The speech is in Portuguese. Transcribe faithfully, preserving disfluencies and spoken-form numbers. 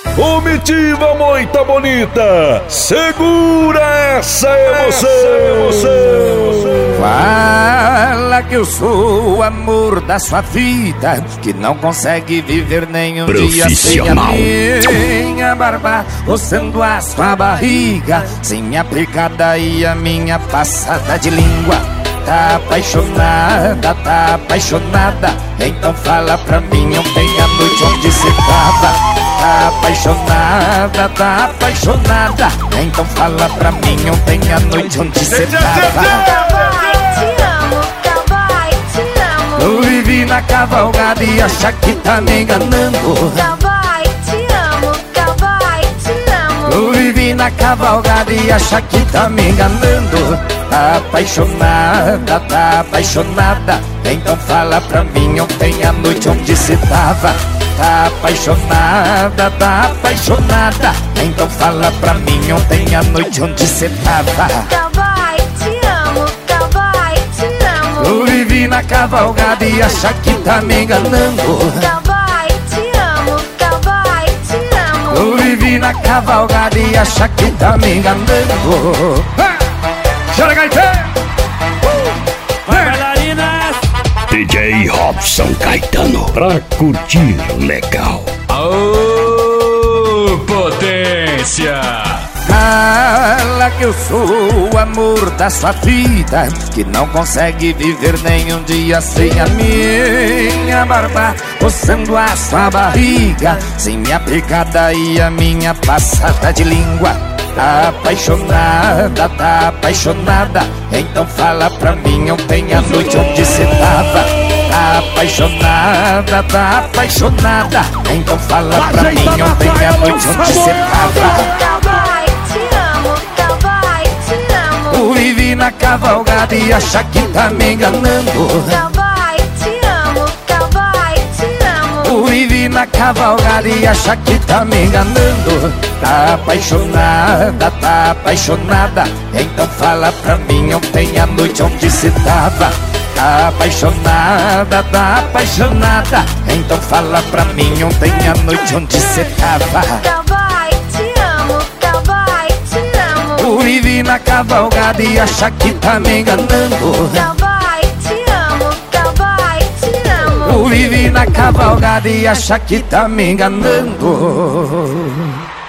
Comitiva muito bonita, segura essa emoção, essa emoção. Fala que eu sou o amor da sua vida, que não consegue viver nenhum dia sem a minha barba, roçando a sua barriga, sem minha pegada e a minha passada de língua. Tá apaixonada, tá apaixonada, então fala pra mim ontem à noite onde cê tava. Tá apaixonada, tá apaixonada, então fala pra mim ontem à noite onde cê tava. Cowboy, te amo, cowboy, te amo. Eu vivi na cavalgada e acha que tá me enganando. Cowboy, te amo, cowboy, te amo. Eu vivi na cavalgada e acha que tá me enganando. Tá apaixonada, tá apaixonada, então fala pra mim ontem à noite onde cê tava. Tá apaixonada, tá apaixonada, então fala pra mim ontem à noite onde cê tava. Cowboy, te amo, cowboy, te amo. Eu vivi na cavalgada e acha que tá me enganando. Cowboy, te amo, cowboy, te amo. Eu vivi na cavalgada e acha que tá me enganando. Chora, Gaiteiro! Vai, bailarinas! D J Robson Caetano, pra curtir legal. Ô, potência! Fala que eu sou o amor da sua vida, que não consegue viver nenhum dia sem a minha barba, roçando a sua barriga, sem minha pegada e a minha passada de língua. Tá apaixonada, tá apaixonada, então fala pra mim ontem à noite onde cê tava. Tá apaixonada, tá apaixonada, então fala pra mim ontem à noite onde cê tava. Cowboy, te amo, cowboy, te amo. Eu vivi na cavalgada e acha que tá me enganando. Cowboy, te amo, cowboy, te amo. Eu vivi na cavalgada e acha que tá me enganando. Tá apaixonada, tá apaixonada, então fala pra mim ontem à noite onde cê tava. Tá apaixonada, tá apaixonada, então fala pra mim ontem à noite onde cê tava. Cowboy, te amo, cowboy, te amo. Eu vivi na cavalgada e acha que tá me enganando. Cowboy, te amo, cowboy, te amo. Eu vivi na cavalgada e acha que tá me enganando.